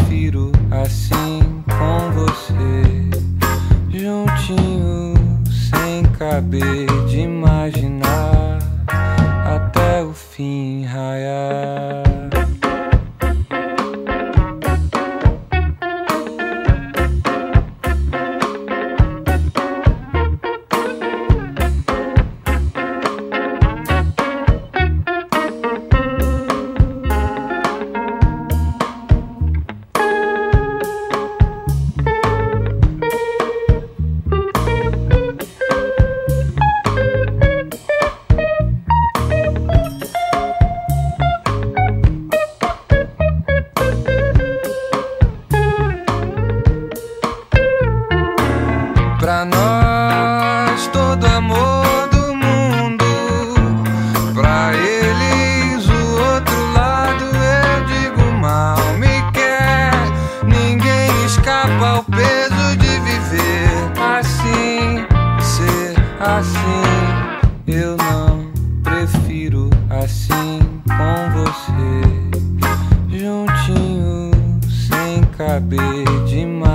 prefiro assim com você, juntinho, sem caber de imaginar até o fim raiar. Pra nós todo amor do mundo, pra eles o outro lado. Eu digo mal me quer, ninguém escapa ao peso de viver assim, ser assim. Eu não prefiro assim com você, juntinho, sem caber demais.